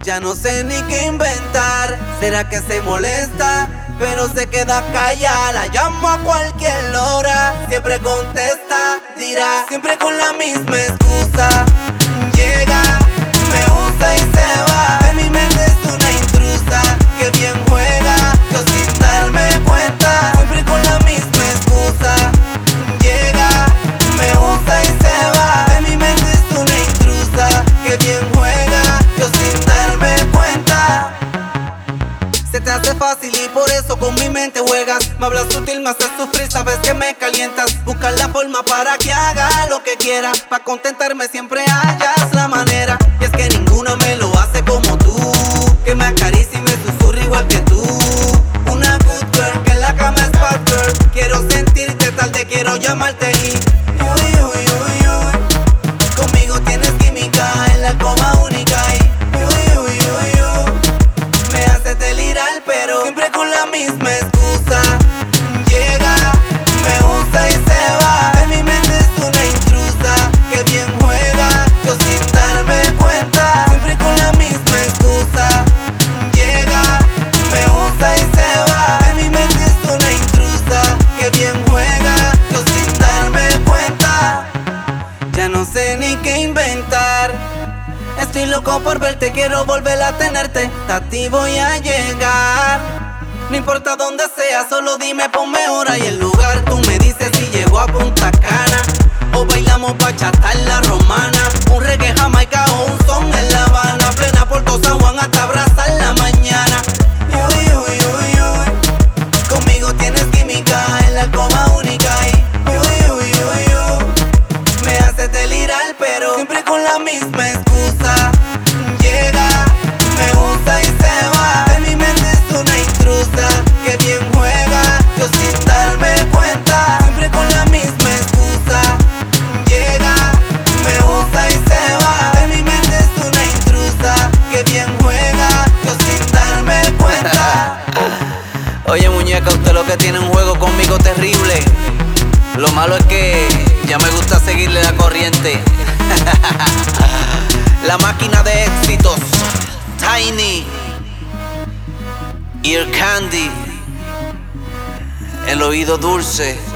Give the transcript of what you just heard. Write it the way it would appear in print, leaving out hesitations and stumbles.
Ya no sé ni qué inventar. ¿Será que se molesta? Pero se queda callada. La llamo a cualquier hora, siempre contesta. Dirá, siempre con la misma excusa. Llega, me usa y se va. En mi mente es una intrusa que bien juega, yo sin darme cuenta. Siempre con la misma excusa. Llega, me usa y se va. En mi mente es una intrusa que bien juega, yo sin darme cuenta. Se te hace fácil y por eso con mi mente juegas. Me hablas sutil, me haces sufrir, sabes que me calientas. Buscas la forma para que haga lo que quiera. Pa' contentarme siempre hallas la manera. Y es que ninguna me lo hace como tú, que me acaricia y me susurra igual que tú. Una good girl, que en la cama es bad girl. Quiero sentirte tarde, quiero llamarte y uy, uy, uy, uy. Conmigo tienes química en la coma única y uy, uy, uy, uy. Me haces delirar, pero siempre con la misma excusa. Llega, me usa y se va. En mi mente es una intrusa que bien juega, yo sin darme cuenta. Siempre con la misma excusa. Llega, me usa y se va. En mi mente es una intrusa que bien juega, yo sin darme cuenta. Ya no sé ni qué inventar. Estoy loco por verte, quiero volver a tenerte. A ti voy a llegar. No importa dónde sea, solo dime, ponme hora y el lugar. Tú me dices si llego a Punta Cana o bailamos bachata en la romana. Un reggae jamaica o un son en La Habana. Plena Puerto San Juan hasta abrazar la mañana. Uy, uy, uy, uy. Conmigo tienes química en la coma única y uy, uy, uy, uy. Me haces delirar, pero siempre con la misma excusa. Llega, me gusta y se va. En mi mente es una intrusa que bien juega, yo sin darme cuenta. Siempre con la misma excusa. Llega, me gusta y se va. En mi mente es una intrusa que bien juega, yo sin darme cuenta. Oye muñeca, usted lo que tiene un juego conmigo terrible. Lo malo es que ya me gusta seguirle la corriente. La máquina de éxitos, Tiny, Ear Candy, el oído dulce.